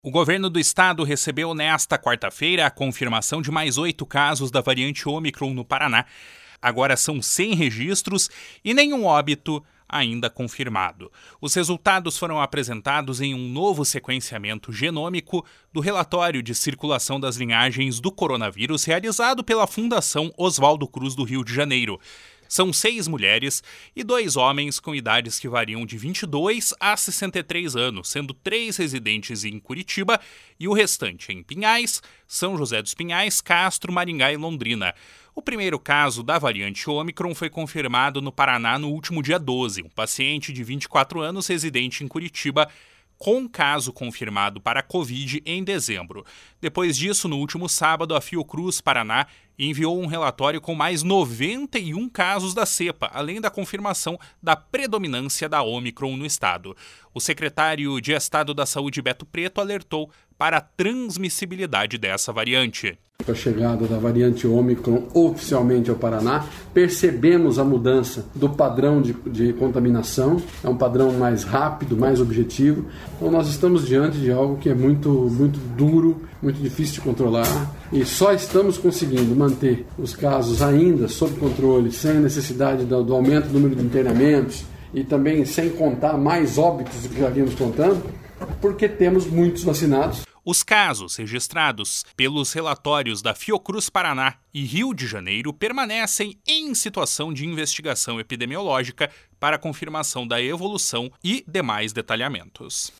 O governo do estado recebeu nesta quarta-feira a confirmação de mais 8 casos da variante Ômicron no Paraná. Agora são 100 registros e nenhum óbito ainda confirmado. Os resultados foram apresentados em um novo sequenciamento genômico do relatório de circulação das linhagens do coronavírus realizado pela Fundação Oswaldo Cruz do Rio de Janeiro. São 6 mulheres e 2 homens com idades que variam de 22 a 63 anos, sendo 3 residentes em Curitiba e o restante em Pinhais, São José dos Pinhais, Castro, Maringá e Londrina. O primeiro caso da variante Ômicron foi confirmado no Paraná no último dia 12. Um paciente de 24 anos residente em Curitiba com caso confirmado para a Covid em dezembro. Depois disso, no último sábado, a Fiocruz Paraná enviou um relatório com mais 91 casos da cepa, além da confirmação da predominância da Ômicron no estado. O secretário de Estado da Saúde, Beto Preto, alertou para a transmissibilidade dessa variante. Com a chegada da variante Ômicron oficialmente ao Paraná, percebemos a mudança do padrão de contaminação, é um padrão mais rápido, mais objetivo. Então nós estamos diante de algo que é muito duro, muito difícil de controlar e só estamos conseguindo manter os casos ainda sob controle, sem necessidade do aumento do número de internamentos e também sem contar mais óbitos do que já vínhamos contando, porque temos muitos vacinados. Os casos registrados pelos relatórios da Fiocruz Paraná e Rio de Janeiro permanecem em situação de investigação epidemiológica para confirmação da evolução e demais detalhamentos.